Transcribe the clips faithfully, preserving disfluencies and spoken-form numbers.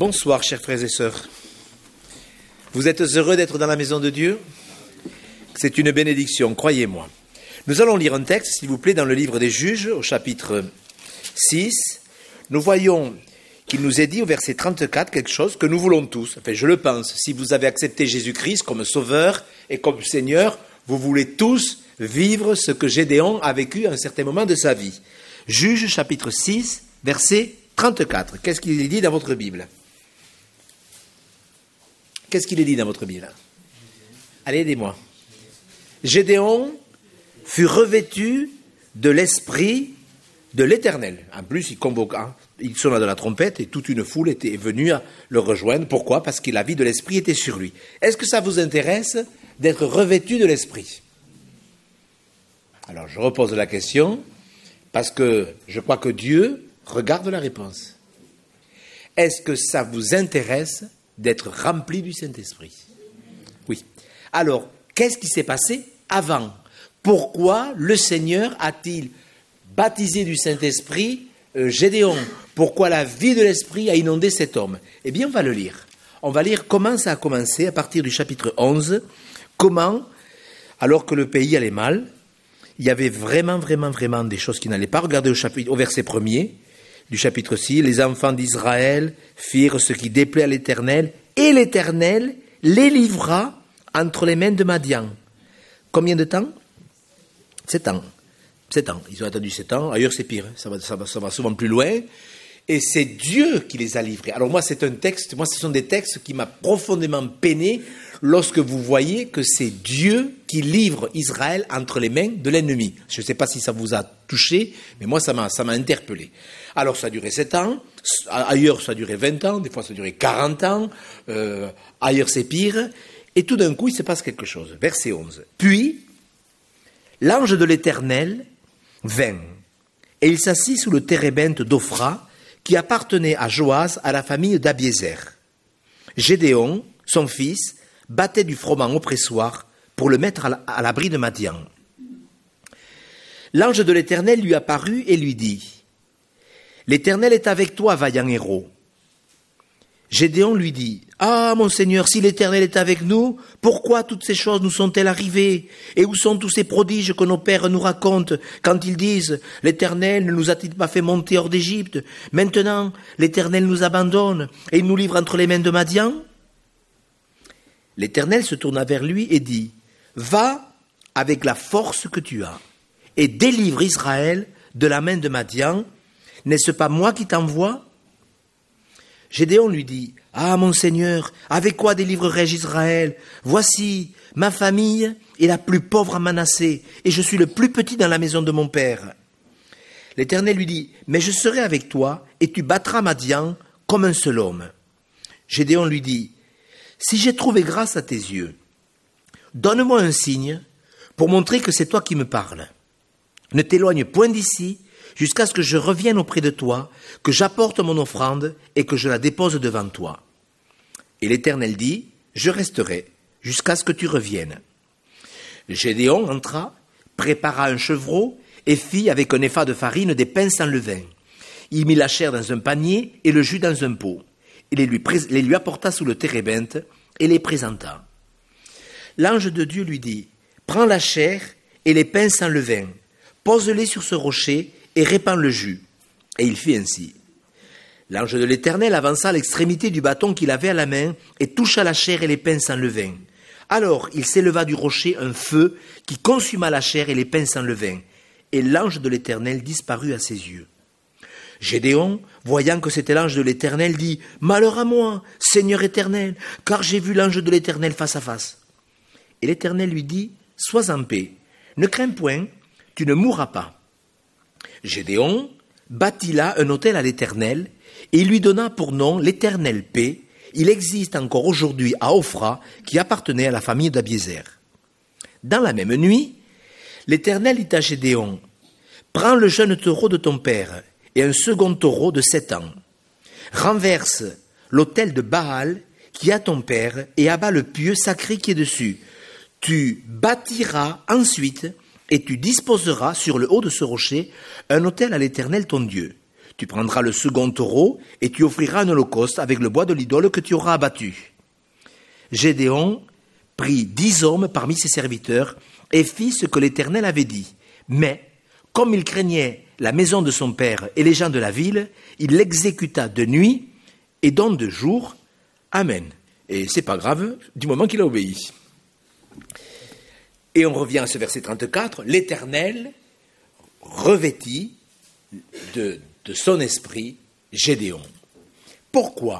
Bonsoir, chers frères et sœurs. Vous êtes heureux d'être dans la maison de Dieu? C'est une bénédiction, croyez-moi. Nous allons lire un texte, s'il vous plaît, dans le livre des Juges, au chapitre six. Nous voyons qu'il nous est dit au verset trente-quatre quelque chose que nous voulons tous. Enfin, je le pense. Si vous avez accepté Jésus-Christ comme Sauveur et comme Seigneur, vous voulez tous vivre ce que Gédéon a vécu à un certain moment de sa vie. Juges, chapitre six, verset trente-quatre. Qu'est-ce qu'il est dit dans votre Bible? Qu'est-ce qu'il est dit dans votre Bible? Allez, aidez-moi. Gédéon fut revêtu de l'esprit de l'Éternel. En plus, il convoqua, il sonna de la trompette et toute une foule était venue le rejoindre. Pourquoi? Parce que la vie de l'esprit était sur lui. Est-ce que ça vous intéresse d'être revêtu de l'esprit? Alors, je repose la question parce que je crois que Dieu regarde la réponse. Est-ce que ça vous intéresse d'être rempli du Saint-Esprit? Oui. Alors, qu'est-ce qui s'est passé avant? Pourquoi le Seigneur a-t-il baptisé du Saint-Esprit euh, Gédéon? Pourquoi la vie de l'Esprit a inondé cet homme? Eh bien, on va le lire. On va lire comment ça a commencé à partir du chapitre onze. Comment, alors que le pays allait mal, il y avait vraiment, vraiment, vraiment des choses qui n'allaient pas. Regardez au, chapitre, au verset premier du chapitre six. Les enfants d'Israël firent ce qui déplaît à l'Éternel, et l'Éternel les livra entre les mains de Madian. Combien de temps? Sept ans. Sept ans. Ils ont attendu sept ans. Ailleurs, c'est pire. Ça va, ça va, ça va souvent plus loin. Et c'est Dieu qui les a livrés. Alors moi, c'est un texte, moi, ce sont des textes qui m'ont profondément peiné lorsque vous voyez que c'est Dieu qui livre Israël entre les mains de l'ennemi. Je ne sais pas si ça vous a touché, mais moi, ça m'a, ça m'a interpellé. Alors, ça a duré sept ans. Ailleurs, ça a duré vingt ans. Des fois, ça a duré quarante ans. Euh, ailleurs, c'est pire. Et tout d'un coup, il se passe quelque chose. Verset onze. Puis, l'ange de l'Éternel vint, et il s'assit sous le térébinthe d'Ophra, qui appartenait à Joas, à la famille d'Abiézer. Gédéon, son fils, battait du froment au pressoir pour le mettre à l'abri de Madian. L'ange de l'Éternel lui apparut et lui dit, « L'Éternel est avec toi, vaillant héros. » Gédéon lui dit, « Ah, mon Seigneur, si l'Éternel est avec nous, pourquoi toutes ces choses nous sont-elles arrivées? Et où sont tous ces prodiges que nos pères nous racontent quand ils disent, « L'Éternel ne nous a-t-il pas fait monter hors d'Égypte? Maintenant, l'Éternel nous abandonne et il nous livre entre les mains de Madian ?» L'Éternel se tourna vers lui et dit, « Va avec la force que tu as et délivre Israël de la main de Madian. N'est-ce pas moi qui t'envoie ?» Gédéon lui dit, « Ah, mon Seigneur, avec quoi délivrerai-je Israël? Voici, ma famille est la plus pauvre à Manassé, et je suis le plus petit dans la maison de mon père. » L'Éternel lui dit, « Mais je serai avec toi, et tu battras Madian comme un seul homme. » Gédéon lui dit, « Si j'ai trouvé grâce à tes yeux, donne-moi un signe pour montrer que c'est toi qui me parles. Ne t'éloigne point d'ici, jusqu'à ce que je revienne auprès de toi, que j'apporte mon offrande et que je la dépose devant toi. » Et l'Éternel dit, « Je resterai jusqu'à ce que tu reviennes. » Gédéon entra, prépara un chevreau et fit avec un épha de farine des pains sans levain. Il mit la chair dans un panier et le jus dans un pot. Il les lui, pré- les lui apporta sous le térébinthe et les présenta. L'ange de Dieu lui dit, « Prends la chair et les pains sans levain, pose-les sur ce rocher et répand le jus. » Et il fit ainsi. L'ange de l'Éternel avança à l'extrémité du bâton qu'il avait à la main et toucha la chair et les pains sans levain. Alors il s'éleva du rocher un feu qui consuma la chair et les pains sans levain. Et l'ange de l'Éternel disparut à ses yeux. Gédéon, voyant que c'était l'ange de l'Éternel, dit, « Malheur à moi, Seigneur éternel, car j'ai vu l'ange de l'Éternel face à face. » Et l'Éternel lui dit, « Sois en paix, ne crains point, tu ne mourras pas. » Gédéon bâtit là un autel à l'Éternel, et il lui donna pour nom l'Éternel paix. Il existe encore aujourd'hui à Ophra, qui appartenait à la famille d'Abiézer. Dans la même nuit, l'Éternel dit à Gédéon, « Prends le jeune taureau de ton père, et un second taureau de sept ans. Renverse l'autel de Baal, qui est à ton père, et abat le pieu sacré qui est dessus. Tu bâtiras ensuite, et tu disposeras sur le haut de ce rocher un autel à l'Éternel ton Dieu. Tu prendras le second taureau et tu offriras un holocauste avec le bois de l'idole que tu auras abattu. » Gédéon prit dix hommes parmi ses serviteurs et fit ce que l'Éternel avait dit. Mais, comme il craignait la maison de son père et les gens de la ville, il l'exécuta de nuit et dans deux jours. Amen. Et c'est pas grave, du moment qu'il a obéi. Et on revient à ce verset trente-quatre. L'Éternel revêtit de, de son esprit Gédéon. Pourquoi ?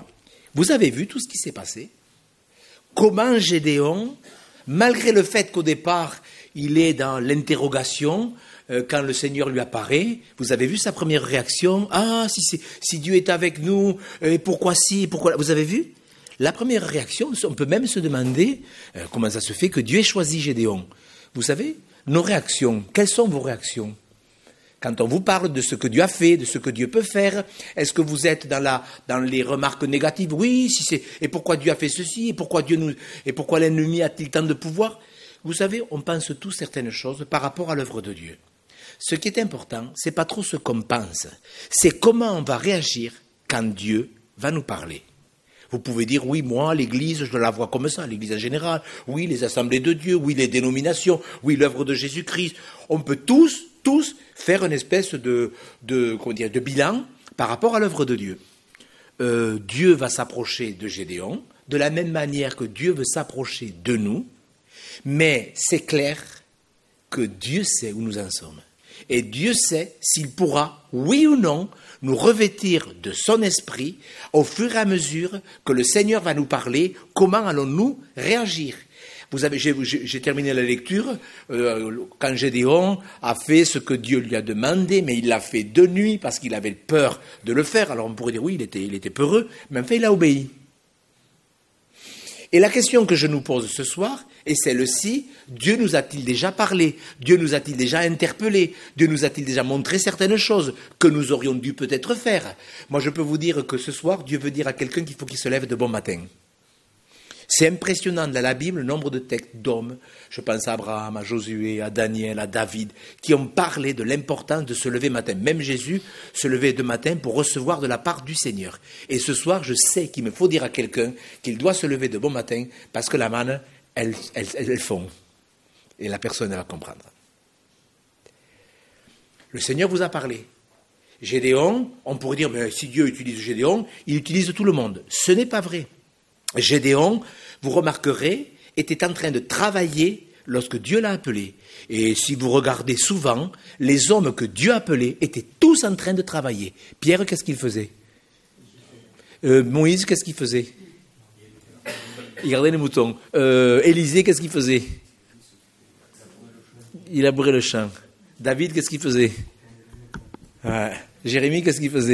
Vous avez vu tout ce qui s'est passé ? Comment Gédéon, malgré le fait qu'au départ, il est dans l'interrogation, euh, quand le Seigneur lui apparaît, vous avez vu sa première réaction ? Ah, si, c'est, si Dieu est avec nous, et pourquoi si, pourquoi... Vous avez vu ? La première réaction, on peut même se demander euh, comment ça se fait que Dieu ait choisi Gédéon. Vous savez, nos réactions, quelles sont vos réactions ? Quand on vous parle de ce que Dieu a fait, de ce que Dieu peut faire, est-ce que vous êtes dans, la, dans les remarques négatives ? Oui, si c'est, et pourquoi Dieu a fait ceci ? Et pourquoi, Dieu nous, et pourquoi l'ennemi a-t-il tant de pouvoir ? Vous savez, on pense tous certaines choses par rapport à l'œuvre de Dieu. Ce qui est important, ce n'est pas trop ce qu'on pense, c'est comment on va réagir quand Dieu va nous parler. Vous pouvez dire, oui, moi, l'Église, je la vois comme ça, l'Église en général, oui, les assemblées de Dieu, oui, les dénominations, oui, l'œuvre de Jésus-Christ. On peut tous, tous faire une espèce de, de, comment dire, de bilan par rapport à l'œuvre de Dieu. Euh, Dieu va s'approcher de Gédéon, de la même manière que Dieu veut s'approcher de nous, mais c'est clair que Dieu sait où nous en sommes. Et Dieu sait s'il pourra, oui ou non, nous revêtir de son esprit au fur et à mesure que le Seigneur va nous parler, comment allons-nous réagir ? Vous avez, j'ai, j'ai terminé la lecture, euh, quand Gédéon a fait ce que Dieu lui a demandé, mais il l'a fait de nuit parce qu'il avait peur de le faire. Alors on pourrait dire, oui, il était, il était peureux, mais en fait, il a obéi. Et la question que je nous pose ce soir est celle-ci, Dieu nous a-t-il déjà parlé ? Dieu nous a-t-il déjà interpellé ? Dieu nous a-t-il déjà montré certaines choses que nous aurions dû peut-être faire ? Moi, je peux vous dire que ce soir, Dieu veut dire à quelqu'un qu'il faut qu'il se lève de bon matin. C'est impressionnant dans la Bible le nombre de textes d'hommes, je pense à Abraham, à Josué, à Daniel, à David, qui ont parlé de l'importance de se lever matin. Même Jésus se levait de matin pour recevoir de la part du Seigneur. Et ce soir, je sais qu'il me faut dire à quelqu'un qu'il doit se lever de bon matin parce que la manne, elle, elle, elle, elle fond. Et la personne, elle va comprendre. Le Seigneur vous a parlé. Gédéon, on pourrait dire, mais si Dieu utilise Gédéon, il utilise tout le monde. Ce n'est pas vrai. Gédéon, vous remarquerez, était en train de travailler lorsque Dieu l'a appelé. Et si vous regardez souvent, les hommes que Dieu appelait étaient tous en train de travailler. Pierre, qu'est-ce qu'il faisait ? euh, Moïse, qu'est-ce qu'il faisait ? Il gardait les moutons. Euh, Élisée, qu'est-ce qu'il faisait ? Il labourait le champ. David, qu'est-ce qu'il faisait ? Ouais. Jérémie, qu'est-ce qu'il faisait ?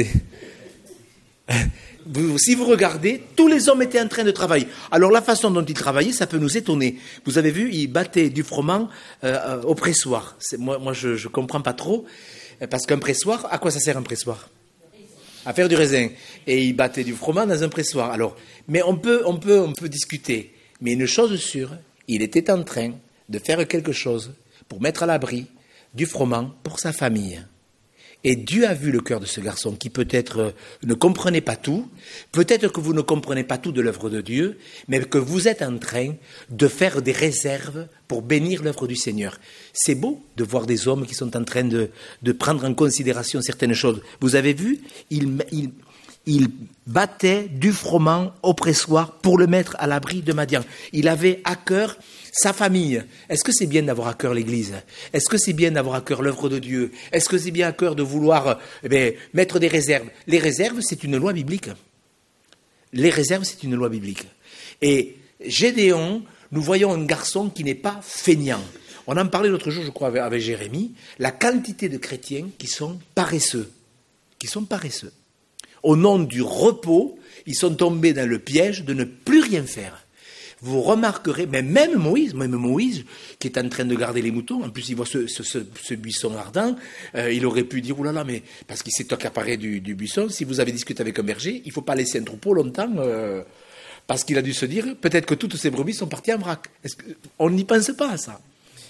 Vous, si vous regardez, tous les hommes étaient en train de travailler. Alors la façon dont ils travaillaient, ça peut nous étonner. Vous avez vu, ils battaient du froment euh, au pressoir. C'est, moi, moi, je ne comprends pas trop, parce qu'un pressoir, à quoi ça sert un pressoir ? À faire du raisin. Et ils battaient du froment dans un pressoir. Alors, mais on peut, on peut, on peut discuter. Mais une chose sûre, il était en train de faire quelque chose pour mettre à l'abri du froment pour sa famille. Et Dieu a vu le cœur de ce garçon qui peut-être ne comprenait pas tout, peut-être que vous ne comprenez pas tout de l'œuvre de Dieu, mais que vous êtes en train de faire des réserves pour bénir l'œuvre du Seigneur. C'est beau de voir des hommes qui sont en train de, de prendre en considération certaines choses. Vous avez vu, il, il, il battait du froment au pressoir pour le mettre à l'abri de Madian. Il avait à cœur sa famille. Est-ce que c'est bien d'avoir à cœur l'Église ? Est-ce que c'est bien d'avoir à cœur l'œuvre de Dieu ? Est-ce que c'est bien à cœur de vouloir eh bien, mettre des réserves ? Les réserves, c'est une loi biblique. Les réserves, c'est une loi biblique. Et Gédéon, nous voyons un garçon qui n'est pas feignant. On en parlait l'autre jour, je crois, avec, avec Jérémie, la quantité de chrétiens qui sont paresseux. Qui sont paresseux. Au nom du repos, ils sont tombés dans le piège de ne plus rien faire. Vous remarquerez, mais même Moïse, même Moïse, qui est en train de garder les moutons, en plus il voit ce, ce, ce, ce buisson ardent, euh, il aurait pu dire, oulala, mais parce qu'il s'est accaparé du, du buisson, si vous avez discuté avec un berger, il ne faut pas laisser un troupeau longtemps, euh, parce qu'il a dû se dire, peut-être que toutes ces brebis sont parties en vrac. Est-ce que, on n'y pense pas à ça.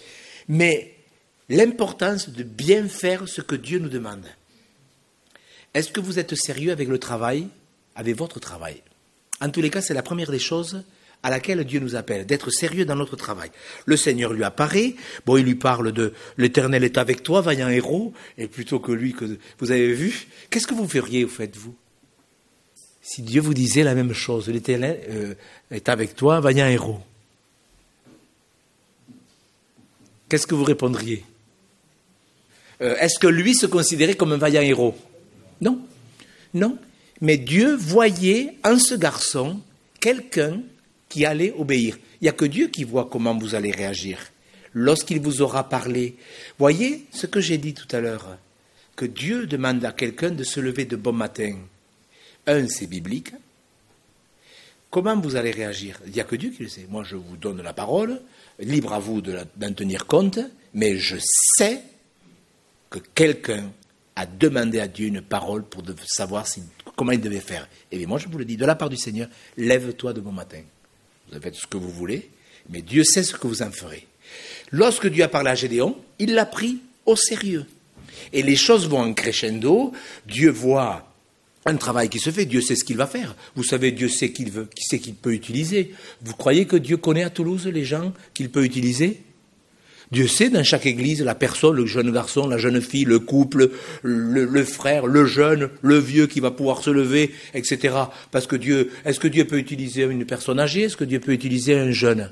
Mais l'importance de bien faire ce que Dieu nous demande. Est-ce que vous êtes sérieux avec le travail, avec votre travail? En tous les cas, c'est la première des choses à laquelle Dieu nous appelle, d'être sérieux dans notre travail. Le Seigneur lui apparaît, bon, il lui parle de « l'Éternel est avec toi, vaillant héros », et plutôt que lui que vous avez vu, qu'est-ce que vous feriez, vous faites, vous? Si Dieu vous disait la même chose, « l'Éternel euh, est avec toi, vaillant héros », qu'est-ce que vous répondriez? euh, Est-ce que lui se considérait comme un vaillant héros? Non, non. Mais Dieu voyait en ce garçon quelqu'un qui allait obéir. Il n'y a que Dieu qui voit comment vous allez réagir lorsqu'il vous aura parlé. Voyez ce que j'ai dit tout à l'heure, que Dieu demande à quelqu'un de se lever de bon matin. Un, c'est biblique. Comment vous allez réagir? Il n'y a que Dieu qui le sait. Moi, je vous donne la parole, libre à vous de la, d'en tenir compte, mais je sais que quelqu'un a demandé à Dieu une parole pour de, savoir si, comment il devait faire. Et bien moi, je vous le dis, de la part du Seigneur, lève-toi de bon matin. Vous avez fait ce que vous voulez, mais Dieu sait ce que vous en ferez. Lorsque Dieu a parlé à Gédéon, il l'a pris au sérieux. Et les choses vont en crescendo. Dieu voit un travail qui se fait. Dieu sait ce qu'il va faire. Vous savez, Dieu sait qu'il veut, qui sait qu'il peut utiliser. Vous croyez que Dieu connaît à Toulouse les gens qu'il peut utiliser? Dieu sait dans chaque église la personne, le jeune garçon, la jeune fille, le couple, le, le frère, le jeune, le vieux qui va pouvoir se lever, et cetera. Parce que Dieu, est-ce que Dieu peut utiliser une personne âgée? Est-ce que Dieu peut utiliser un jeune?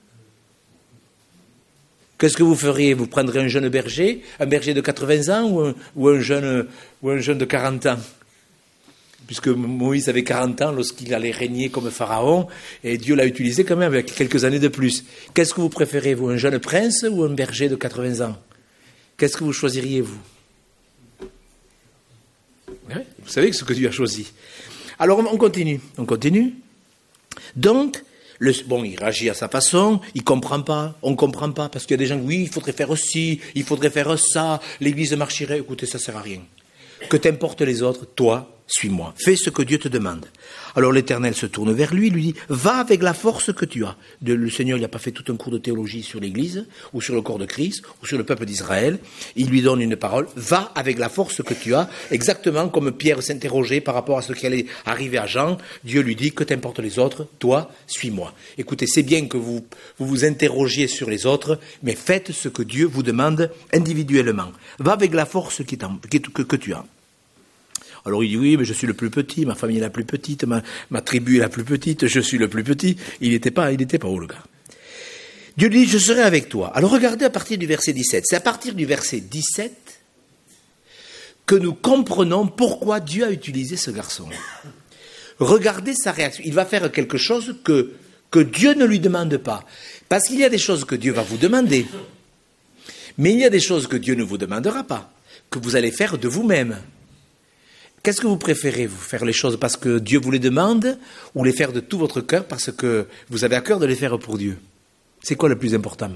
Qu'est-ce que vous feriez? Vous prendrez un jeune berger, un berger de quatre-vingts ans ou un, ou un, jeune, ou un jeune de quarante ans? Puisque Moïse avait quarante ans lorsqu'il allait régner comme pharaon, et Dieu l'a utilisé quand même avec quelques années de plus. Qu'est-ce que vous préférez, vous, un jeune prince ou un berger de quatre-vingts ans? Qu'est-ce que vous choisiriez, vous? Ouais, vous savez ce que Dieu a choisi. Alors, on continue, on continue. Donc, le, bon, il réagit à sa façon, il ne comprend pas, on ne comprend pas, parce qu'il y a des gens, oui, il faudrait faire ci, il faudrait faire ça, l'église marcherait, écoutez, ça ne sert à rien. Que t'importent les autres, toi, suis-moi. Fais ce que Dieu te demande. Alors l'Éternel se tourne vers lui, lui dit, va avec la force que tu as. De, le Seigneur, il n'a pas fait tout un cours de théologie sur l'Église, ou sur le corps de Christ, ou sur le peuple d'Israël. Il lui donne une parole, va avec la force que tu as, exactement comme Pierre s'interrogeait par rapport à ce qui allait arriver à Jean. Dieu lui dit, que t'importent les autres, toi, suis-moi. Écoutez, c'est bien que vous, vous vous interrogiez sur les autres, mais faites ce que Dieu vous demande individuellement. Va avec la force qui que, que tu as. Alors il dit, oui, mais je suis le plus petit, ma famille est la plus petite, ma, ma tribu est la plus petite, je suis le plus petit. Il n'était pas, il n'était pas haut, le gars. Dieu lui dit, je serai avec toi. Alors regardez à partir du verset dix-sept. C'est à partir du verset dix-sept que nous comprenons pourquoi Dieu a utilisé ce garçon. Regardez sa réaction. Il va faire quelque chose que, que Dieu ne lui demande pas. Parce qu'il y a des choses que Dieu va vous demander. Mais il y a des choses que Dieu ne vous demandera pas, que vous allez faire de vous-même. Qu'est-ce que vous préférez, vous faire les choses parce que Dieu vous les demande ou les faire de tout votre cœur parce que vous avez à cœur de les faire pour Dieu? C'est quoi le plus important?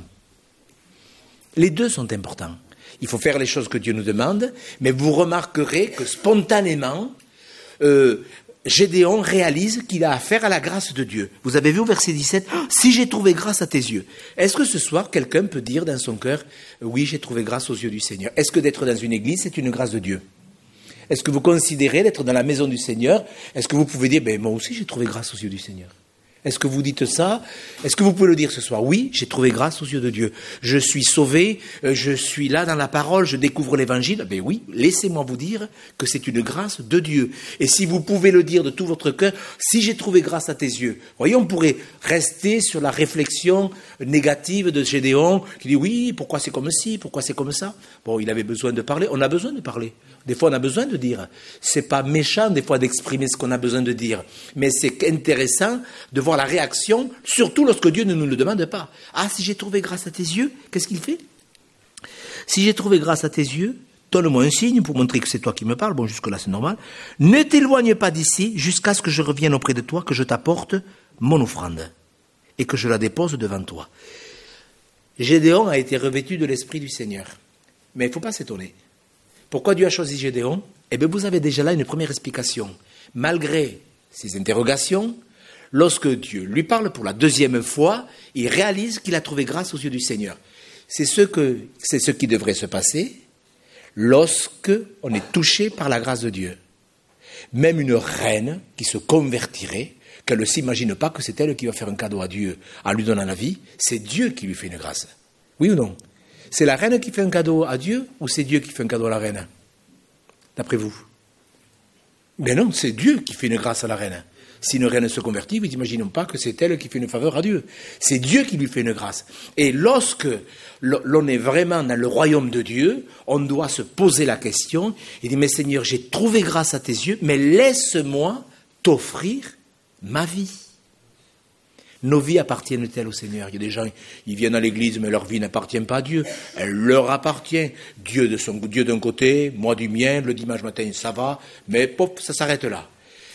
Les deux sont importants. Il faut faire les choses que Dieu nous demande, mais vous remarquerez que spontanément, euh, Gédéon réalise qu'il a affaire à la grâce de Dieu. Vous avez vu au verset dix-sept, oh, si j'ai trouvé grâce à tes yeux. Est-ce que ce soir, quelqu'un peut dire dans son cœur, oui, j'ai trouvé grâce aux yeux du Seigneur? Est-ce que d'être dans une église, c'est une grâce de Dieu? Est-ce que vous considérez d'être dans la maison du Seigneur? Est-ce que vous pouvez dire, ben, moi aussi j'ai trouvé grâce aux yeux du Seigneur? Est-ce que vous dites ça? Est-ce que vous pouvez le dire ce soir? Oui, j'ai trouvé grâce aux yeux de Dieu. Je suis sauvé, je suis là dans la parole, je découvre l'évangile. Ben oui, laissez-moi vous dire que c'est une grâce de Dieu. Et si vous pouvez le dire de tout votre cœur, si j'ai trouvé grâce à tes yeux. Voyez, on pourrait rester sur la réflexion négative de Gédéon, qui dit oui, pourquoi c'est comme ci, pourquoi c'est comme ça? Bon, il avait besoin de parler, on a besoin de parler. Des fois, on a besoin de dire. C'est pas méchant, des fois, d'exprimer ce qu'on a besoin de dire. Mais c'est intéressant de voir la réaction, surtout lorsque Dieu ne nous le demande pas. Ah, si j'ai trouvé grâce à tes yeux, qu'est-ce qu'il fait? Si j'ai trouvé grâce à tes yeux, donne-moi un signe pour montrer que c'est toi qui me parles. Bon, jusque-là, c'est normal. Ne t'éloigne pas d'ici jusqu'à ce que je revienne auprès de toi, que je t'apporte mon offrande et que je la dépose devant toi. Gédéon a été revêtu de l'Esprit du Seigneur. Mais il ne faut pas s'étonner. Pourquoi Dieu a choisi Gédéon? Eh bien, vous avez déjà là une première explication. Malgré ces interrogations, lorsque Dieu lui parle pour la deuxième fois, il réalise qu'il a trouvé grâce aux yeux du Seigneur. C'est ce, que, c'est ce qui devrait se passer lorsque on est touché par la grâce de Dieu. Même une reine qui se convertirait, qu'elle ne s'imagine pas que c'est elle qui va faire un cadeau à Dieu en lui donnant la vie, c'est Dieu qui lui fait une grâce. Oui ou non? C'est la reine qui fait un cadeau à Dieu ou c'est Dieu qui fait un cadeau à la reine? D'après vous? Mais non, c'est Dieu qui fait une grâce à la reine. Si une reine se convertit, vous n'imaginez pas que c'est elle qui fait une faveur à Dieu. C'est Dieu qui lui fait une grâce. Et lorsque l'on est vraiment dans le royaume de Dieu, on doit se poser la question, il dit, mais Seigneur, j'ai trouvé grâce à tes yeux, mais laisse-moi t'offrir ma vie. Nos vies appartiennent-elles au Seigneur? Il y a des gens, ils viennent à l'église, mais leur vie n'appartient pas à Dieu. Elle leur appartient. Dieu de son Dieu d'un côté, moi du mien, le dimanche matin, ça va, mais pop, ça s'arrête là.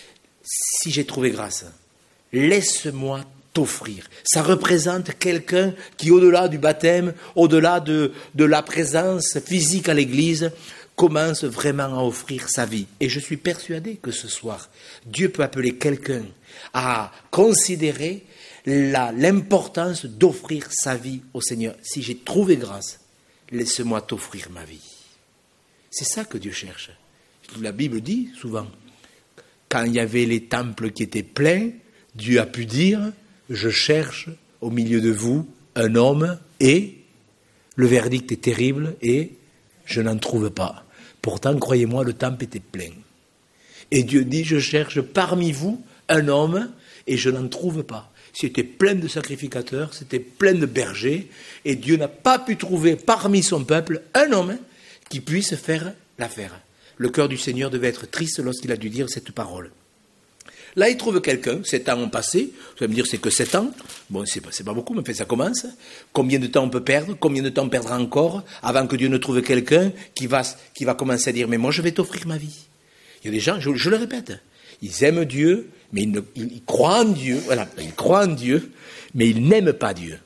Si j'ai trouvé grâce, laisse-moi t'offrir. Ça représente quelqu'un qui, au-delà du baptême, au-delà de, de la présence physique à l'église, commence vraiment à offrir sa vie. Et je suis persuadé que ce soir, Dieu peut appeler quelqu'un à considérer la, l'importance d'offrir sa vie au Seigneur. Si j'ai trouvé grâce, laisse-moi t'offrir ma vie. C'est ça que Dieu cherche. La Bible dit souvent, quand il y avait les temples qui étaient pleins, Dieu a pu dire, je cherche au milieu de vous un homme et le verdict est terrible et je n'en trouve pas. Pourtant, croyez-moi, le temple était plein. Et Dieu dit, je cherche parmi vous un homme et je n'en trouve pas. C'était plein de sacrificateurs, c'était plein de bergers et Dieu n'a pas pu trouver parmi son peuple un homme qui puisse faire l'affaire. Le cœur du Seigneur devait être triste lorsqu'il a dû dire cette parole. Là, il trouve quelqu'un, sept ans ont passé, vous allez me dire c'est que sept ans, bon c'est pas, c'est pas beaucoup, mais enfin, ça commence. Combien de temps on peut perdre, combien de temps on perdra encore avant que Dieu ne trouve quelqu'un qui va, qui va commencer à dire mais moi je vais t'offrir ma vie. Il y a des gens, je, je le répète, ils aiment Dieu, mais ils, ne, ils, ils croient en Dieu, voilà, ils croient en Dieu, mais ils n'aiment pas Dieu.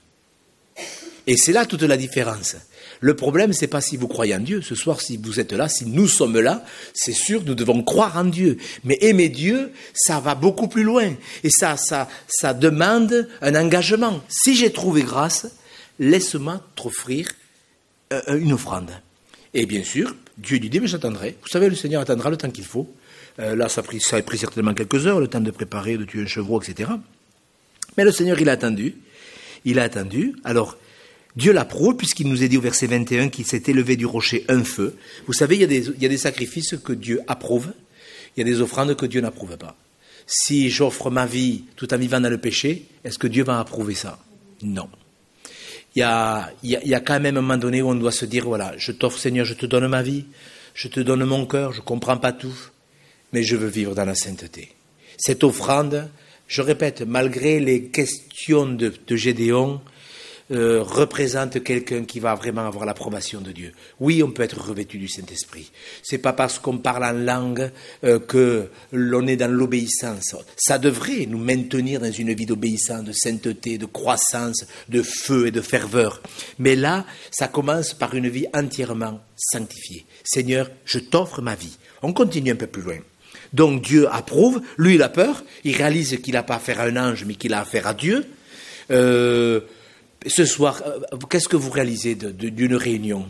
Et c'est là toute la différence. Le problème, c'est pas si vous croyez en Dieu. Ce soir, si vous êtes là, si nous sommes là, c'est sûr, nous devons croire en Dieu. Mais aimer Dieu, ça va beaucoup plus loin. Et ça, ça, ça demande un engagement. Si j'ai trouvé grâce, laisse-moi t'offrir euh, une offrande. Et bien sûr, Dieu lui dit, mais j'attendrai. Vous savez, le Seigneur attendra le temps qu'il faut. Euh, là, ça a, pris, ça a pris certainement quelques heures, le temps de préparer, de tuer un chevreau, et cetera. Mais le Seigneur, il a attendu. Il a attendu. Alors, Dieu l'approuve, puisqu'il nous est dit au verset vingt et un qu'il s'est élevé du rocher un feu. Vous savez, il y a des, il y a des sacrifices que Dieu approuve, il y a des offrandes que Dieu n'approuve pas. Si j'offre ma vie tout en vivant dans le péché, est-ce que Dieu va approuver ça? Non. Il y a, il y a, il y a quand même un moment donné où on doit se dire, voilà, je t'offre Seigneur, je te donne ma vie, je te donne mon cœur, je ne comprends pas tout, mais je veux vivre dans la sainteté. Cette offrande, je répète, malgré les questions de, de Gédéon, Euh, représente quelqu'un qui va vraiment avoir l'approbation de Dieu. Oui, on peut être revêtu du Saint-Esprit. C'est pas parce qu'on parle en langue euh, que l'on est dans l'obéissance. Ça devrait nous maintenir dans une vie d'obéissance, de sainteté, de croissance, de feu et de ferveur. Mais là, ça commence par une vie entièrement sanctifiée. Seigneur, je t'offre ma vie. On continue un peu plus loin. Donc Dieu approuve, lui il a peur, il réalise qu'il n'a pas affaire à un ange, mais qu'il a affaire à Dieu. Euh, Ce soir, qu'est-ce que vous réalisez de, de, d'une réunion?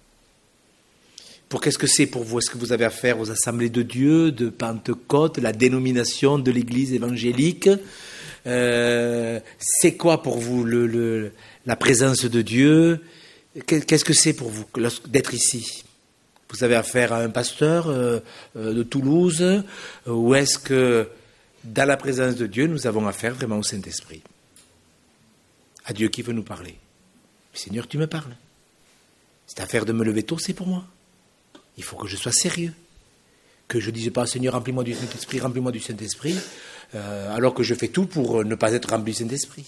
Pour qu'est-ce que c'est pour vous? Est-ce que vous avez affaire aux assemblées de Dieu, de Pentecôte, la dénomination de l'Église évangélique? euh, C'est quoi pour vous le, le, la présence de Dieu? Qu'est-ce que c'est pour vous d'être ici? Vous avez affaire à un pasteur euh, de Toulouse? Ou est-ce que dans la présence de Dieu, nous avons affaire vraiment au Saint-Esprit? À Dieu qui veut nous parler. Seigneur, tu me parles. Cette affaire de me lever tôt, c'est pour moi. Il faut que je sois sérieux. Que je ne dise pas, Seigneur, remplis-moi du Saint-Esprit, remplis-moi du Saint-Esprit, euh, alors que je fais tout pour ne pas être rempli du Saint-Esprit.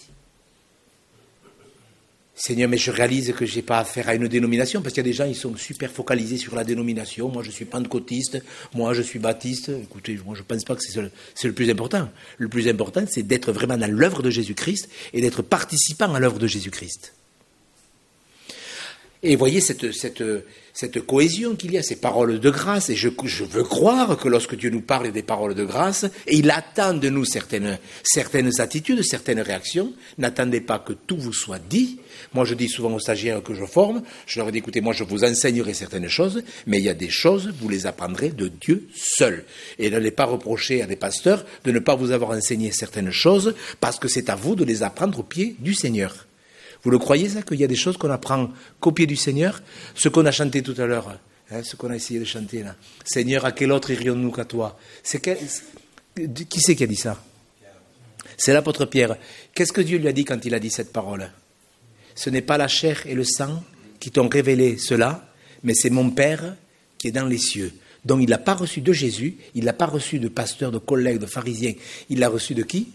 Seigneur, mais je réalise que je n'ai pas affaire à une dénomination, parce qu'il y a des gens, ils sont super focalisés sur la dénomination. Moi, je suis pentecôtiste, moi, je suis baptiste. Écoutez, moi, je ne pense pas que c'est le, c'est le plus important. Le plus important, c'est d'être vraiment dans l'œuvre de Jésus-Christ et d'être participant à l'œuvre de Jésus-Christ. Et voyez cette, cette, cette cohésion qu'il y a, ces paroles de grâce. Et je, je veux croire que lorsque Dieu nous parle des paroles de grâce, et il attend de nous certaines, certaines attitudes, certaines réactions, n'attendez pas que tout vous soit dit. Moi, je dis souvent aux stagiaires que je forme, je leur dis, écoutez, moi, je vous enseignerai certaines choses, mais il y a des choses, vous les apprendrez de Dieu seul. Et n'allez pas reprocher à des pasteurs de ne pas vous avoir enseigné certaines choses, parce que c'est à vous de les apprendre au pied du Seigneur. Vous le croyez, ça, qu'il y a des choses qu'on apprend qu'au pied du Seigneur? Ce qu'on a chanté tout à l'heure, hein, ce qu'on a essayé de chanter là. Seigneur, à quel autre irions-nous qu'à toi? C'est quel... Qui c'est qui a dit ça? C'est l'apôtre Pierre. Qu'est-ce que Dieu lui a dit quand il a dit cette parole? Ce n'est pas la chair et le sang qui t'ont révélé cela, mais c'est mon Père qui est dans les cieux. Donc il n'a pas reçu de Jésus, il n'a pas reçu de pasteur, de collègues, de pharisiens. Il l'a reçu de qui?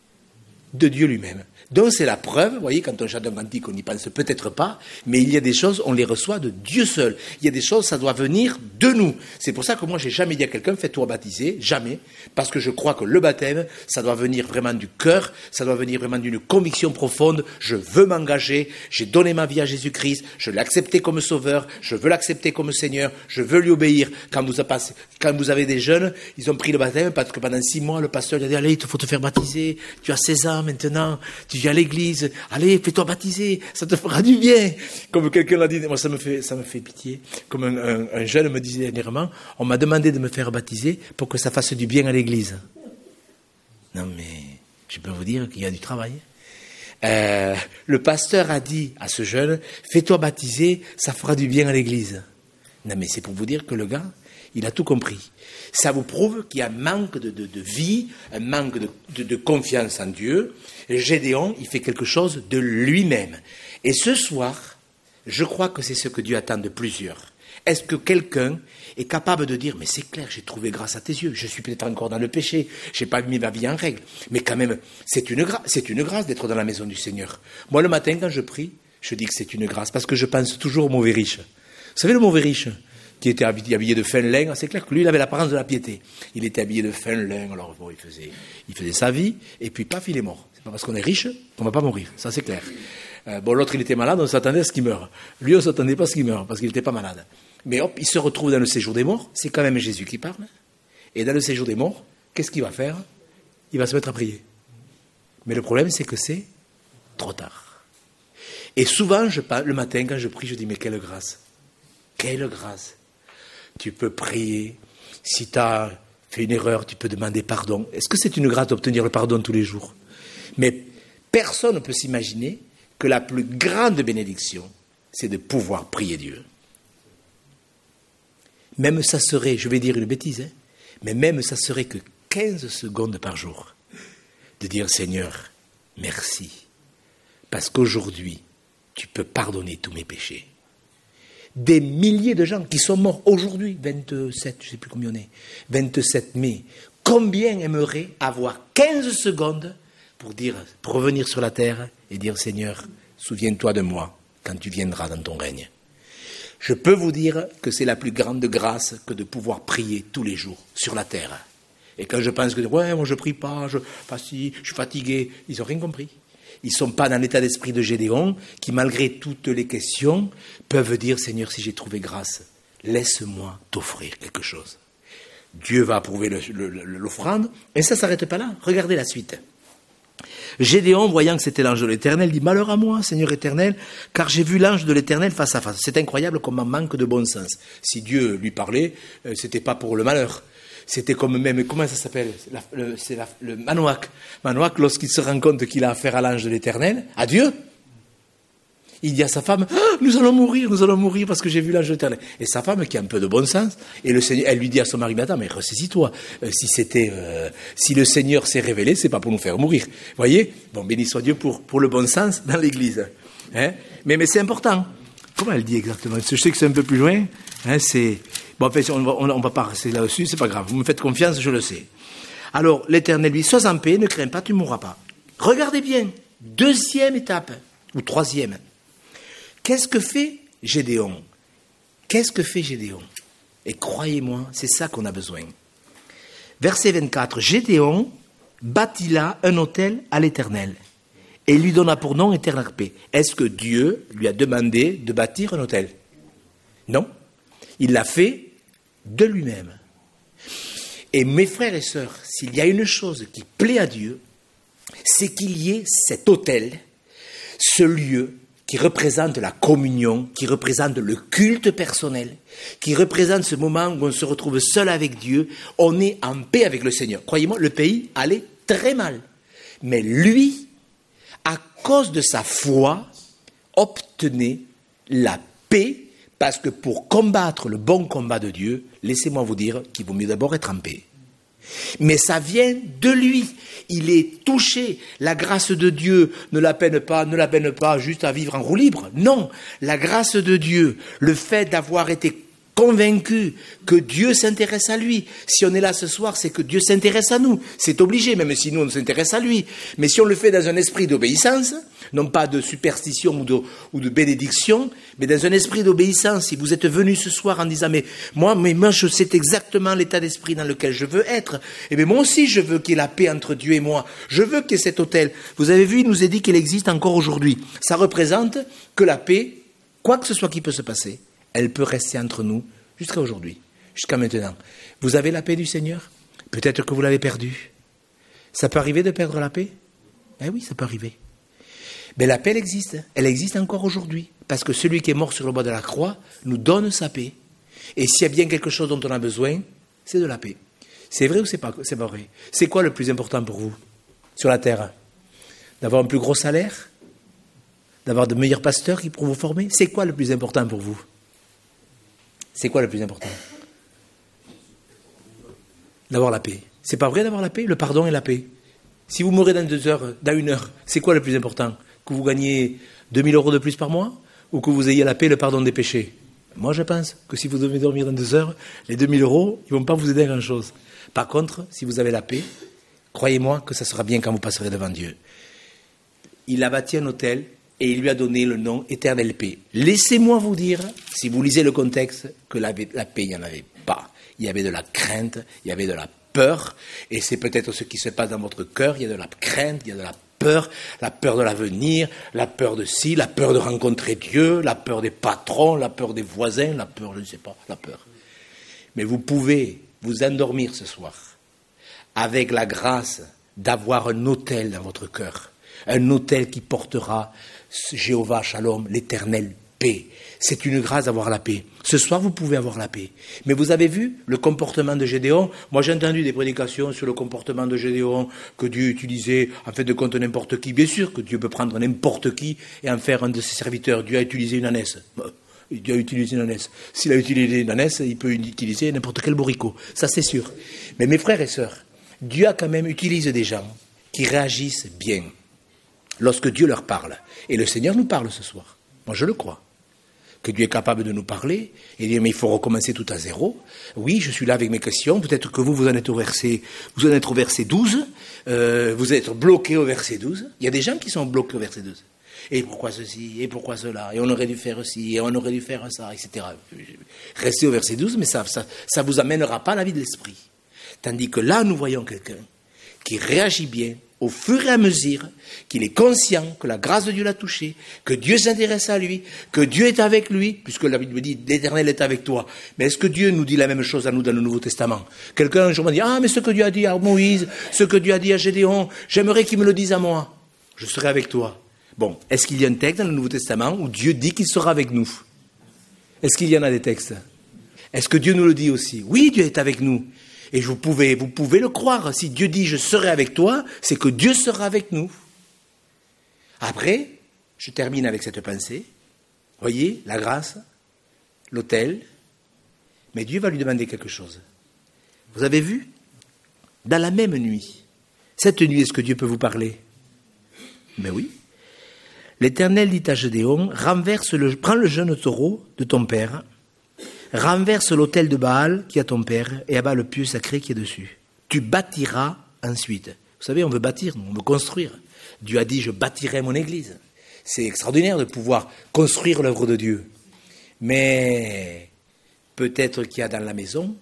De Dieu lui-même. Donc c'est la preuve, vous voyez, quand on chante un cantique, on n'y pense peut-être pas, mais il y a des choses, on les reçoit de Dieu seul. Il y a des choses, ça doit venir de nous. C'est pour ça que moi, j'ai jamais dit à quelqu'un, fais-toi baptiser, jamais, parce que je crois que le baptême, ça doit venir vraiment du cœur, ça doit venir vraiment d'une conviction profonde, je veux m'engager, j'ai donné ma vie à Jésus-Christ, je l'ai accepté comme sauveur, je veux l'accepter comme Seigneur, je veux lui obéir. Quand vous, passé, quand vous avez des jeunes, ils ont pris le baptême, parce que pendant six mois, le pasteur lui a dit, allez, il faut te faire baptiser, tu as seize ans maintenant, tu viens à l'église, allez, fais-toi baptiser, ça te fera du bien. Comme quelqu'un l'a dit, moi ça me fait, ça me fait pitié. Comme un, un, un jeune me disait dernièrement, on m'a demandé de me faire baptiser pour que ça fasse du bien à l'église. Non mais, je peux vous dire qu'il y a du travail. Euh, le pasteur a dit à ce jeune, fais-toi baptiser, ça fera du bien à l'église. Non mais c'est pour vous dire que le gars, il a tout compris. Ça vous prouve qu'il y a un manque de, de, de vie, un manque de, de, de confiance en Dieu. Et Gédéon, il fait quelque chose de lui-même. Et ce soir, je crois que c'est ce que Dieu attend de plusieurs. Est-ce que quelqu'un est capable de dire, mais c'est clair, j'ai trouvé grâce à tes yeux, je suis peut-être encore dans le péché, je n'ai pas mis ma vie en règle, mais quand même, c'est une, gra- c'est une grâce d'être dans la maison du Seigneur. Moi, le matin, quand je prie, je dis que c'est une grâce, parce que je pense toujours au mauvais riche. Vous savez, le mauvais riche qui était habillé de fin lin, c'est clair que lui, il avait l'apparence de la piété. Il était habillé de fin lin, alors bon, il faisait, il faisait sa vie, et puis paf, il est mort. C'est pas parce qu'on est riche qu'on va pas mourir, ça c'est clair. Euh, bon, l'autre, il était malade, on s'attendait à ce qu'il meure. Lui, on s'attendait pas à ce qu'il meure, parce qu'il n'était pas malade. Mais hop, il se retrouve dans le séjour des morts, c'est quand même Jésus qui parle. Et dans le séjour des morts, qu'est-ce qu'il va faire? Il va se mettre à prier. Mais le problème, c'est que c'est trop tard. Et souvent, je, le matin, quand je prie, je dis, mais quelle grâce! Quelle grâce! Tu peux prier. Si tu as fait une erreur, tu peux demander pardon. Est-ce que c'est une grâce d'obtenir le pardon tous les jours? Mais personne ne peut s'imaginer que la plus grande bénédiction, c'est de pouvoir prier Dieu. Même ça serait, je vais dire une bêtise, hein, mais même ça serait que quinze secondes par jour, de dire Seigneur, merci, parce qu'aujourd'hui, tu peux pardonner tous mes péchés. Des milliers de gens qui sont morts aujourd'hui, vingt-sept, je ne sais plus combien on est, vingt-sept mai, combien aimeraient avoir quinze secondes pour dire, pour revenir sur la terre et dire Seigneur, souviens-toi de moi quand tu viendras dans ton règne. Je peux vous dire que c'est la plus grande grâce que de pouvoir prier tous les jours sur la terre. Et quand je pense que, ouais, moi je prie pas, je, pas si, je suis fatigué, ils n'ont rien compris. Ils ne sont pas dans l'état d'esprit de Gédéon, qui malgré toutes les questions, peuvent dire, Seigneur, si j'ai trouvé grâce, laisse-moi t'offrir quelque chose. Dieu va approuver le, le, l'offrande, et ça ne s'arrête pas là. Regardez la suite. Gédéon, voyant que c'était l'ange de l'Éternel, dit, malheur à moi, Seigneur éternel, car j'ai vu l'ange de l'Éternel face à face. C'est incroyable comme un manque de bon sens. Si Dieu lui parlait, euh, ce n'était pas pour le malheur. C'était comme même, comment ça s'appelle? la, le, C'est la, le Manoach. Manoach, lorsqu'il se rend compte qu'il a affaire à l'ange de l'Éternel, à Dieu, il dit à sa femme, ah, nous allons mourir, nous allons mourir parce que j'ai vu l'ange de l'Éternel. Et sa femme, qui a un peu de bon sens, et le Seigneur, elle lui dit à son mari, mais attends, mais ressaisis-toi. Euh, si c'était, euh, si le Seigneur s'est révélé, c'est pas pour nous faire mourir. Vous voyez? Bon, béni soit Dieu pour, pour le bon sens dans l'Église. Hein? Mais, mais c'est important. Comment elle dit exactement? Je sais que c'est un peu plus loin. Hein, c'est... Bon, en fait, on va, on va pas rester là-dessus, c'est pas grave. Vous me faites confiance, je le sais. Alors, l'Éternel lui dit, sois en paix, ne crains pas, tu ne mourras pas. Regardez bien. Deuxième étape, ou troisième. Qu'est-ce que fait Gédéon? Qu'est-ce que fait Gédéon? Et croyez-moi, c'est ça qu'on a besoin. Verset vingt-quatre. Gédéon bâtit là un autel à l'Éternel et lui donna pour nom éternelle paix. Est-ce que Dieu lui a demandé de bâtir un autel? Non. Il l'a fait de lui-même. Et mes frères et sœurs, s'il y a une chose qui plaît à Dieu, c'est qu'il y ait cet autel, ce lieu qui représente la communion, qui représente le culte personnel, qui représente ce moment où on se retrouve seul avec Dieu, on est en paix avec le Seigneur. Croyez-moi, le pays allait très mal. Mais lui, à cause de sa foi, obtenait la paix, parce que pour combattre le bon combat de Dieu, laissez-moi vous dire qu'il vaut mieux d'abord être en paix. Mais ça vient de lui. Il est touché. La grâce de Dieu ne l'amène pas, ne l'amène pas juste à vivre en roue libre. Non, la grâce de Dieu, le fait d'avoir été convaincu que Dieu s'intéresse à lui. Si on est là ce soir, c'est que Dieu s'intéresse à nous. C'est obligé, même si nous, on s'intéresse à lui. Mais si on le fait dans un esprit d'obéissance, non pas de superstition ou de, ou de bénédiction, mais dans un esprit d'obéissance, si vous êtes venu ce soir en disant, mais moi, mais moi, je sais exactement l'état d'esprit dans lequel je veux être, et bien moi aussi, je veux qu'il y ait la paix entre Dieu et moi. Je veux qu'il y ait cet autel. Vous avez vu, il nous est dit qu'il existe encore aujourd'hui. Ça représente que la paix, quoi que ce soit qui peut se passer, elle peut rester entre nous jusqu'à aujourd'hui, jusqu'à maintenant. Vous avez la paix du Seigneur? Peut-être que vous l'avez perdue. Ça peut arriver de perdre la paix? Eh oui, ça peut arriver. Mais la paix, elle existe. Elle existe encore aujourd'hui. Parce que celui qui est mort sur le bois de la croix nous donne sa paix. Et s'il y a bien quelque chose dont on a besoin, c'est de la paix. C'est vrai ou c'est pas, c'est pas vrai? C'est quoi le plus important pour vous sur la terre? D'avoir un plus gros salaire? D'avoir de meilleurs pasteurs qui pourront vous former? C'est quoi le plus important pour vous? C'est quoi le plus important? D'avoir la paix. C'est pas vrai d'avoir la paix? Le pardon et la paix. Si vous mourrez dans deux heures, dans une heure, c'est quoi le plus important? Que vous gagnez deux mille euros de plus par mois? Ou que vous ayez la paix et le pardon des péchés? Moi, je pense que si vous devez dormir dans deux heures, les deux mille euros, ils ne vont pas vous aider à grand-chose. Par contre, si vous avez la paix, croyez-moi que ça sera bien quand vous passerez devant Dieu. Il a bâti un autel et il lui a donné le nom éternelle paix. Laissez-moi vous dire, si vous lisez le contexte, que la, la paix, il n'y en avait pas. Il y avait de la crainte, il y avait de la peur, et c'est peut-être ce qui se passe dans votre cœur. Il y a de la crainte, il y a de la peur, la peur de l'avenir, la peur de ci, la peur de rencontrer Dieu, la peur des patrons, la peur des voisins, la peur, je ne sais pas, la peur. Mais vous pouvez vous endormir ce soir avec la grâce d'avoir un autel dans votre cœur, un autel qui portera Jéhovah Shalom, l'éternelle paix. C'est une grâce d'avoir la paix. Ce soir, vous pouvez avoir la paix. Mais vous avez vu le comportement de Gédéon? Moi, j'ai entendu des prédications sur le comportement de Gédéon, que Dieu utilisait en fait de contre n'importe qui. Bien sûr que Dieu peut prendre n'importe qui et en faire un de ses serviteurs. Dieu a utilisé une ânesse. Dieu a utilisé une ânesse. S'il a utilisé une ânesse, il peut utiliser n'importe quel bourricot. Ça, c'est sûr. Mais mes frères et sœurs, Dieu a quand même utilisé des gens qui réagissent bien lorsque Dieu leur parle. Et le Seigneur nous parle ce soir. Moi, je le crois. Que Dieu est capable de nous parler et dire, mais il faut recommencer tout à zéro. Oui, je suis là avec mes questions. Peut-être que vous, vous en êtes au verset, vous en êtes au verset douze. Euh, vous êtes bloqué au verset douze. Il y a des gens qui sont bloqués au verset douze. Et pourquoi ceci? Et pourquoi cela? Et on aurait dû faire ci, et on aurait dû faire ça, et cetera. Restez au verset douze, mais ça, ça, ça vous amènera pas à la vie de l'esprit. Tandis que là, nous voyons quelqu'un qui réagit bien, au fur et à mesure qu'il est conscient que la grâce de Dieu l'a touché, que Dieu s'intéresse à lui, que Dieu est avec lui, puisque la Bible dit « l'Éternel est avec toi ». Mais est-ce que Dieu nous dit la même chose à nous dans le Nouveau Testament? Quelqu'un un jour m'a dit « Ah, mais ce que Dieu a dit à Moïse, ce que Dieu a dit à Gédéon, j'aimerais qu'il me le dise à moi. Je serai avec toi ». Bon, est-ce qu'il y a un texte dans le Nouveau Testament où Dieu dit qu'il sera avec nous? Est-ce qu'il y en a des textes? Est-ce que Dieu nous le dit aussi? Oui, Dieu est avec nous. Et vous pouvez, vous pouvez le croire. Si Dieu dit « je serai avec toi », c'est que Dieu sera avec nous. Après, je termine avec cette pensée. Voyez, la grâce, l'autel. Mais Dieu va lui demander quelque chose. Vous avez vu? Dans la même nuit. Cette nuit, est-ce que Dieu peut vous parler? Mais oui. L'Éternel dit à Gédéon, renverse le, prends le jeune taureau de ton père, renverse l'autel de Baal qui est à ton père et abat le pieu sacré qui est dessus. Tu bâtiras ensuite. Vous savez, on veut bâtir, on veut construire. Dieu a dit, je bâtirai mon église. C'est extraordinaire de pouvoir construire l'œuvre de Dieu. Mais peut-être qu'il y a dans la maison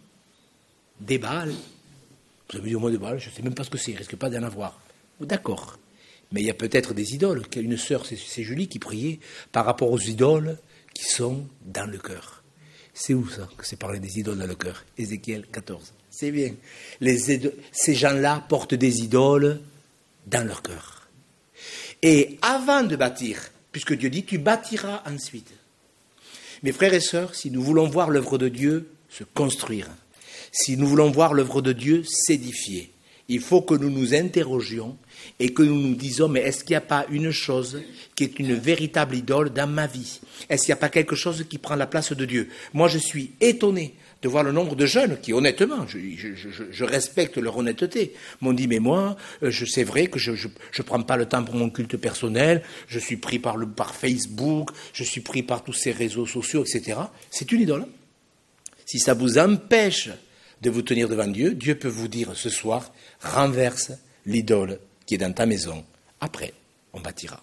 des Baals. Vous avez dit au moins des Baals, je ne sais même pas ce que c'est, il ne risque pas d'en avoir. D'accord. Mais il y a peut-être des idoles. Une sœur, c'est, c'est Julie, qui priait par rapport aux idoles qui sont dans le cœur. C'est où ça que c'est parlé des idoles dans le cœur? Ézéchiel quatorze. C'est bien. Les ido- ces gens-là portent des idoles dans leur cœur. Et avant de bâtir, puisque Dieu dit, tu bâtiras ensuite. Mes frères et sœurs, si nous voulons voir l'œuvre de Dieu se construire, si nous voulons voir l'œuvre de Dieu s'édifier, il faut que nous nous interrogions et que nous nous disons, mais est-ce qu'il n'y a pas une chose qui est une véritable idole dans ma vie? Est-ce qu'il n'y a pas quelque chose qui prend la place de Dieu? Moi, je suis étonné de voir le nombre de jeunes qui, honnêtement, je, je, je, je respecte leur honnêteté, m'ont dit, mais moi, je, c'est vrai que je ne prends pas le temps pour mon culte personnel, je suis pris par, le, par Facebook, je suis pris par tous ces réseaux sociaux, et cetera. C'est une idole. Si ça vous empêche de vous tenir devant Dieu, Dieu peut vous dire ce soir, renverse l'idole qui est dans ta maison. Après, on bâtira.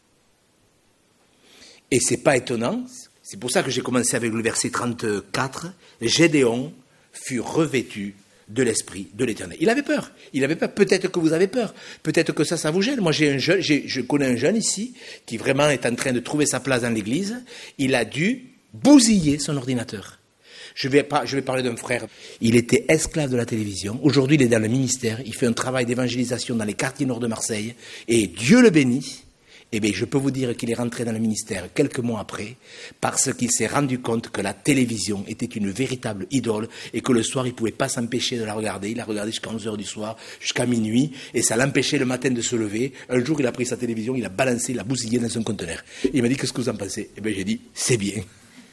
Et c'est pas étonnant, c'est pour ça que j'ai commencé avec le verset trente-quatre, Gédéon fut revêtu de l'esprit de l'Éternel. Il avait peur, il avait peur, peut-être que vous avez peur, peut-être que ça, ça vous gêne. Moi, j'ai un jeune, j'ai, je connais un jeune ici, qui vraiment est en train de trouver sa place dans l'église, il a dû bousiller son ordinateur. Je vais, pas, je vais parler d'un frère, il était esclave de la télévision, aujourd'hui il est dans le ministère, il fait un travail d'évangélisation dans les quartiers nord de Marseille, et Dieu le bénit. Eh bien, je peux vous dire qu'il est rentré dans le ministère quelques mois après, parce qu'il s'est rendu compte que la télévision était une véritable idole, et que le soir, il ne pouvait pas s'empêcher de la regarder. Il la regardait jusqu'à onze heures du soir, jusqu'à minuit, et ça l'empêchait le matin de se lever. Un jour, il a pris sa télévision, il a balancé, il a bousillé dans un conteneur. Il m'a dit, qu'est-ce que vous en pensez? Eh bien, j'ai dit, c'est bien.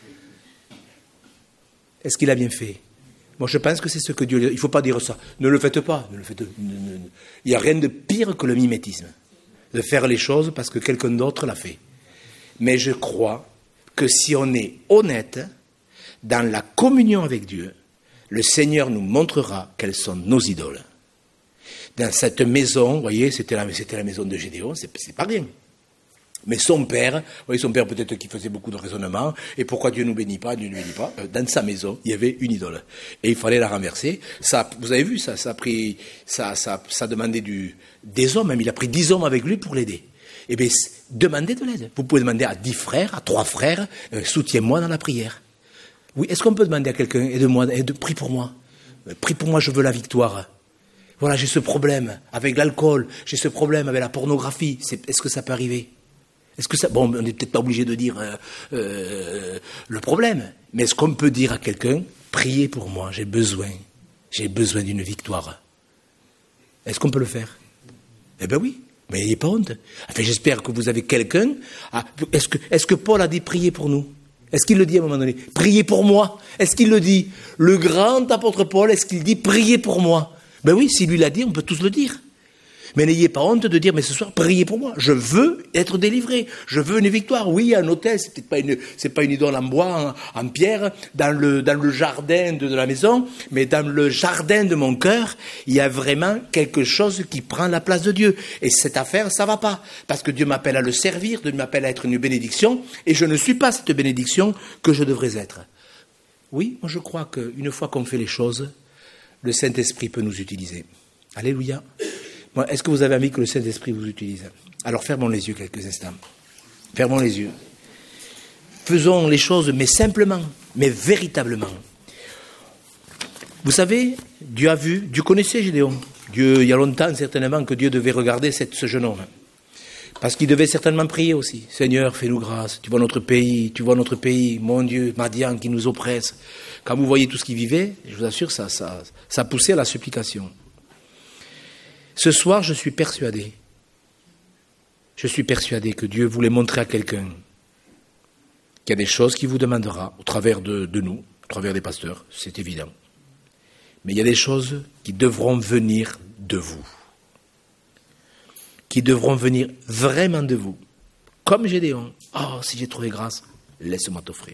Est-ce qu'il a bien fait? Moi, je pense que c'est ce que Dieu... Il ne faut pas dire ça. Ne le faites pas. Ne le faites... Il n'y a rien de pire que le mimétisme. De faire les choses parce que quelqu'un d'autre l'a fait. Mais je crois que si on est honnête, dans la communion avec Dieu, le Seigneur nous montrera quelles sont nos idoles. Dans cette maison, vous voyez, c'était la, c'était la maison de Gédéon, c'est, c'est pas rien. Mais son père, vous voyez, son père peut-être qui faisait beaucoup de raisonnements, et pourquoi Dieu ne nous bénit pas, Dieu ne nous bénit pas, dans sa maison, il y avait une idole. Et il fallait la renverser. Ça, vous avez vu, ça, ça a pris, ça, ça, ça demandait du, des hommes, même il a pris dix hommes avec lui pour l'aider. Eh bien, demandez de l'aide. Vous pouvez demander à dix frères, à trois frères, euh, soutiens-moi dans la prière. Oui, est-ce qu'on peut demander à quelqu'un, aide-moi, aide, prie pour moi. Prie pour moi, je veux la victoire. Voilà, j'ai ce problème avec l'alcool, j'ai ce problème avec la pornographie. C'est, est-ce que ça peut arriver? Est-ce que ça... Bon, on n'est peut-être pas obligé de dire euh, euh, le problème, mais est-ce qu'on peut dire à quelqu'un, priez pour moi, j'ai besoin, j'ai besoin d'une victoire? Est-ce qu'on peut le faire? Eh bien oui, mais n'ayez pas honte. Enfin, j'espère que vous avez quelqu'un... Ah, est-ce que, est-ce que Paul a dit priez pour nous? Est-ce qu'il le dit à un moment donné? Priez pour moi. Est-ce qu'il le dit? Le grand apôtre Paul, est-ce qu'il dit priez pour moi? Ben oui, s'il lui l'a dit, on peut tous le dire. Mais n'ayez pas honte de dire, mais ce soir, priez pour moi. Je veux être délivré. Je veux une victoire. Oui, un autel, c'est peut-être pas une, c'est pas une idole en bois, en, en pierre, dans le, dans le jardin de, de la maison, mais dans le jardin de mon cœur, il y a vraiment quelque chose qui prend la place de Dieu. Et cette affaire, ça va pas. Parce que Dieu m'appelle à le servir, Dieu m'appelle à être une bénédiction, et je ne suis pas cette bénédiction que je devrais être. Oui, moi je crois qu'une fois qu'on fait les choses, le Saint-Esprit peut nous utiliser. Alléluia. Bon, est-ce que vous avez envie que le Saint-Esprit vous utilise? Alors fermons les yeux quelques instants. Fermons les yeux. Faisons les choses, mais simplement, mais véritablement. Vous savez, Dieu a vu, Dieu connaissait Gédéon. Dieu, il y a longtemps certainement que Dieu devait regarder cette, ce jeune homme. Parce qu'il devait certainement prier aussi. Seigneur, fais-nous grâce. Tu vois notre pays, tu vois notre pays, mon Dieu, Madian qui nous oppresse. Quand vous voyez tout ce qu'il vivait, je vous assure, ça, ça, ça poussait à la supplication. Ce soir, je suis persuadé, je suis persuadé que Dieu voulait montrer à quelqu'un qu'il y a des choses qu'il vous demandera au travers de, de nous, au travers des pasteurs, c'est évident. Mais il y a des choses qui devront venir de vous, qui devront venir vraiment de vous. Comme Gédéon, oh, si j'ai trouvé grâce, laisse-moi t'offrir.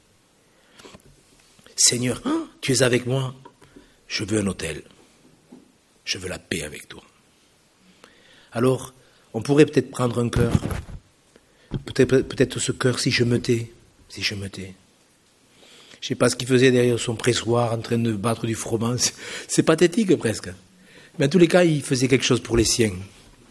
Seigneur, hein, tu es avec moi, je veux un autel, je veux la paix avec toi. Alors, on pourrait peut-être prendre un cœur, peut-être, peut-être ce cœur, si je me tais, si je me tais. Je ne sais pas ce qu'il faisait derrière son pressoir, en train de battre du froment, c'est, c'est pathétique presque. Mais en tous les cas, il faisait quelque chose pour les siens.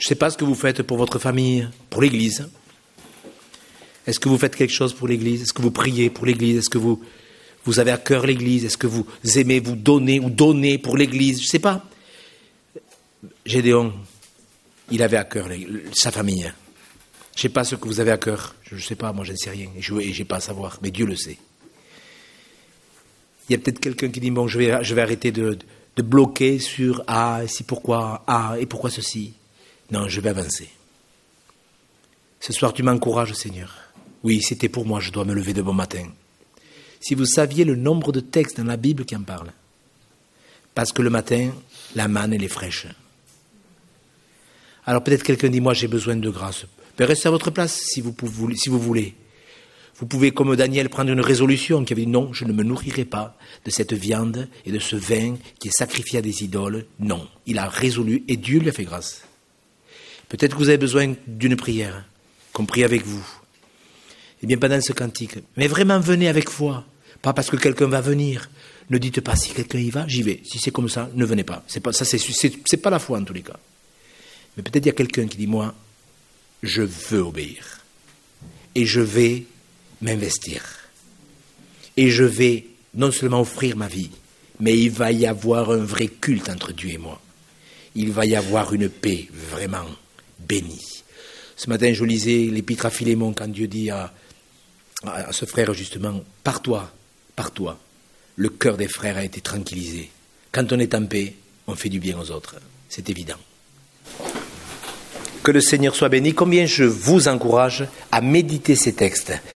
Je ne sais pas ce que vous faites pour votre famille, pour l'Église. Est-ce que vous faites quelque chose pour l'Église? Est-ce que vous priez pour l'Église? Est-ce que vous, vous avez à cœur l'Église? Est-ce que vous aimez vous donner ou donner pour l'Église? Je ne sais pas. Gédéon, il avait à cœur sa famille. Je ne sais pas ce que vous avez à cœur. Je ne sais pas, moi je ne sais rien. Et je n'ai pas à savoir, mais Dieu le sait. Il y a peut-être quelqu'un qui dit, bon, je vais, je vais arrêter de, de bloquer sur « Ah, si pourquoi, ah, et pourquoi ceci ?» Non, je vais avancer. Ce soir, tu m'encourages, Seigneur. Oui, c'était pour moi, je dois me lever de bon matin. Si vous saviez le nombre de textes dans la Bible qui en parlent. Parce que le matin, la manne, elle est fraîche. Alors peut-être quelqu'un dit, moi j'ai besoin de grâce. Mais restez à votre place si vous, pouvez, si vous voulez. Vous pouvez, comme Daniel, prendre une résolution qui avait dit, non, je ne me nourrirai pas de cette viande et de ce vin qui est sacrifié à des idoles. Non, il a résolu et Dieu lui a fait grâce. Peut-être que vous avez besoin d'une prière, qu'on prie avec vous. Eh bien, pendant ce cantique, mais vraiment venez avec foi. Pas parce que quelqu'un va venir. Ne dites pas, si quelqu'un y va, j'y vais. Si c'est comme ça, ne venez pas. C'est pas, ça, c'est, c'est, c'est pas la foi en tous les cas. Mais peut-être il y a quelqu'un qui dit, moi, je veux obéir. Et je vais m'investir. Et je vais non seulement offrir ma vie, mais il va y avoir un vrai culte entre Dieu et moi. Il va y avoir une paix vraiment bénie. Ce matin, je lisais l'épître à Philémon quand Dieu dit à, à ce frère justement, par toi, par toi, le cœur des frères a été tranquillisé. Quand on est en paix, on fait du bien aux autres. C'est évident. Que le Seigneur soit béni. Combien je vous encourage à méditer ces textes.